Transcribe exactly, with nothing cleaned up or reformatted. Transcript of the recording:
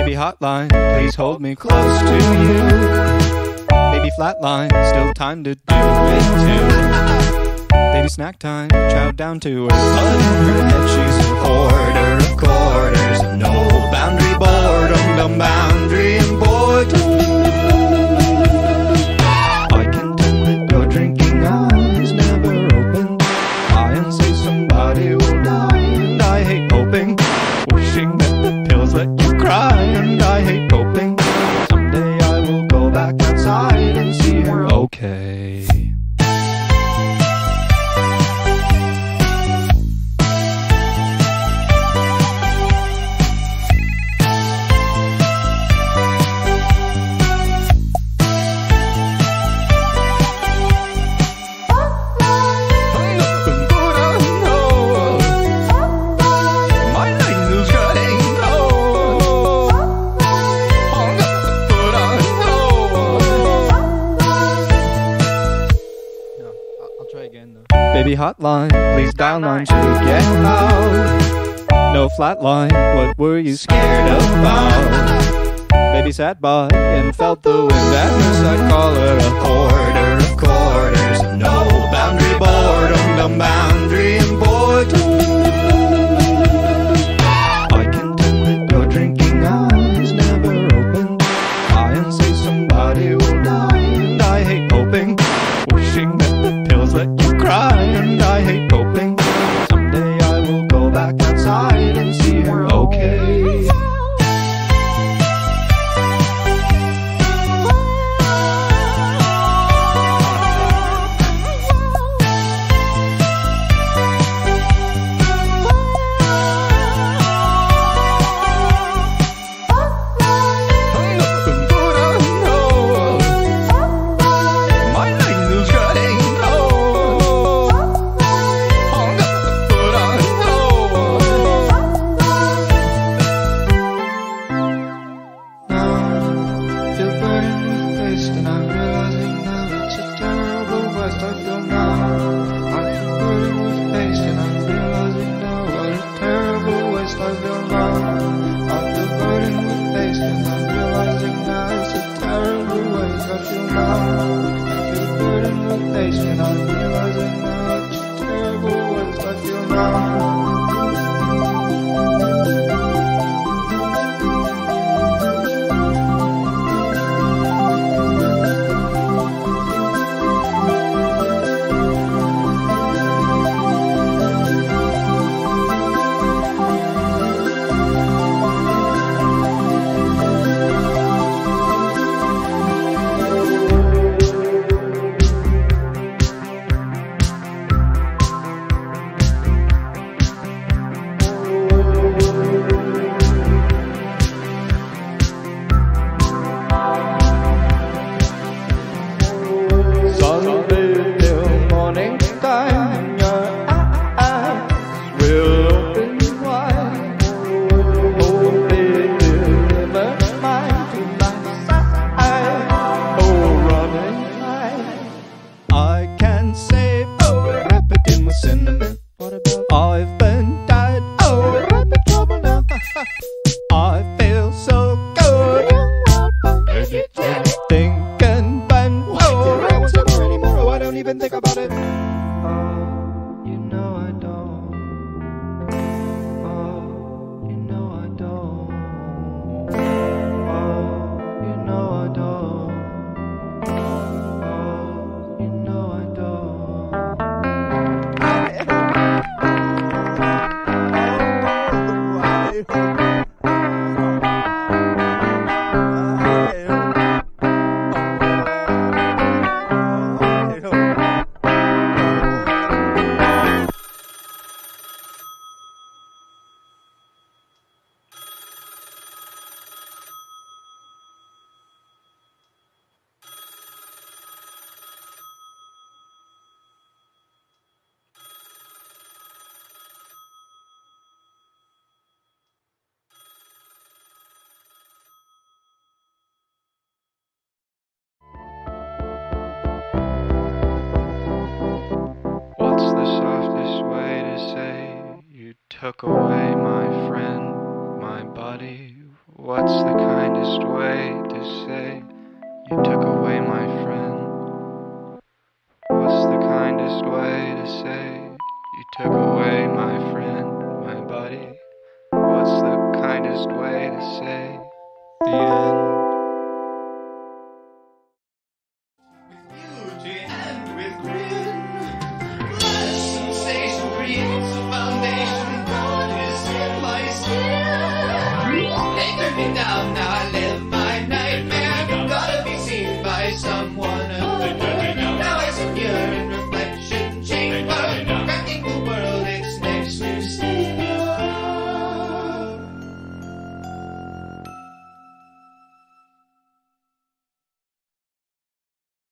Baby hotline, please hold me close to you. Baby flatline, still time to do it too. Baby snack time, chow down to her blood in her head. She's a hoarder of quarters, no boundary boredom, no boundary and boredom. I can tell that your drinking eyes never opened. I and say somebody will die, and I hate hoping, wishing that the pills let you cry, and I hate hoping someday I will go back outside and see her okay. Baby hotline, please dial nine to get out. No flatline, what were you scared about? Baby sat by and felt the wind at this. I'd call her a hoarder of quarters, no boundary boredom, no boundary and boredom. I can tell that your drinking eyes never opened. I and say somebody will die, and I hate hoping, wishing that the pills let you cry, and I hate hoping someday I will go back outside and see her okay. Took away my friend, my buddy. What's the kindest way to say you took away my friend? What's the kindest way to say you took away